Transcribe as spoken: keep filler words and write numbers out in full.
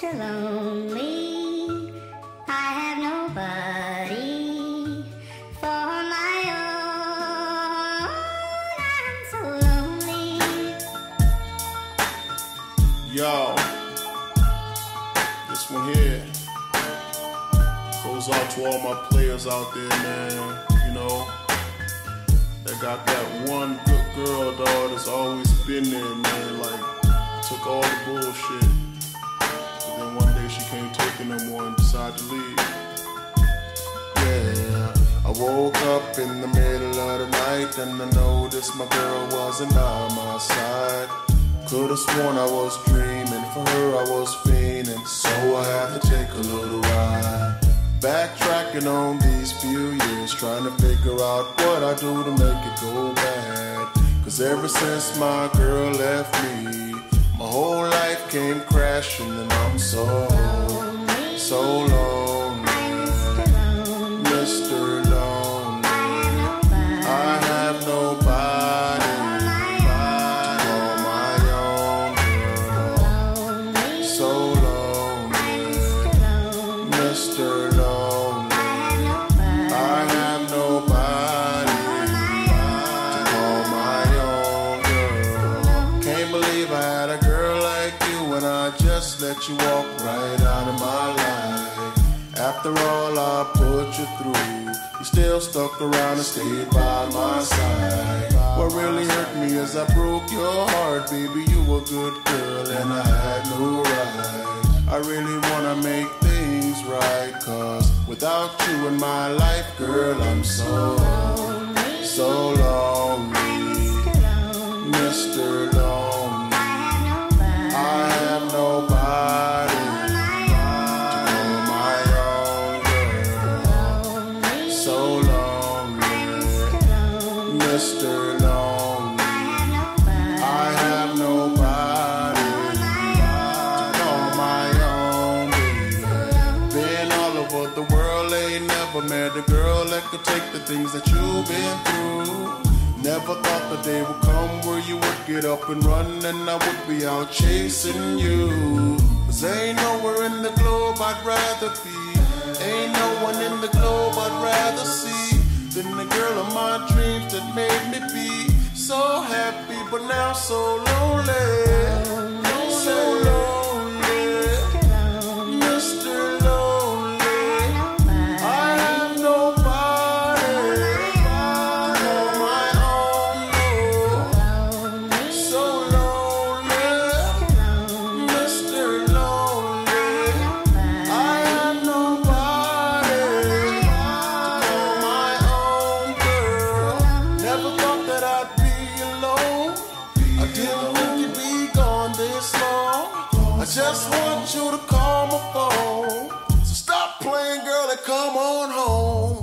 Mister Lonely, I have nobody for my own. I'm so lonely. Yo, this one here goes out to all my players out there, man. You know, that got that one good girl, dog, that's always been there, man. Like, took all the bullshit, but then one day she can't take it no more and decided to leave. Yeah, I woke up in the middle of the night and I noticed my girl wasn't by my side. Could've sworn I was dreaming, for her I was fiending, so I had to take a little ride. Backtracking on these few years, trying to figure out what I do to make it go bad. Cause ever since my girl left me, my whole life came crashing and I'm so, so lonely. Mister Lonely, I have nobody. Mister Lonely, I have nobody to call my own girl. Can't believe I had a girl like you and I just let you walk right out of my life. After all I put you through, you still stuck around and stayed by my side. What really hurt me is I broke your heart, baby. You were a good girl and I had no right. I really wanna make things right, cause without you in my life, girl, I'm so, so lonely. Mister Lonely, I have nobody to call my own girl. So lonely, Mister Lonely, I have nobody. The world ain't never met a girl that could take the things that you've been through. Never thought the day would come where you would get up and run and I would be out chasing you. Cause ain't nowhere in the globe I'd rather be, ain't no one in the globe I'd rather see than the girl of my dreams that made me be so happy but now so lonely. So lonely, Mister Lonely, just want you to call my phone. So stop playing, girl, and come on home.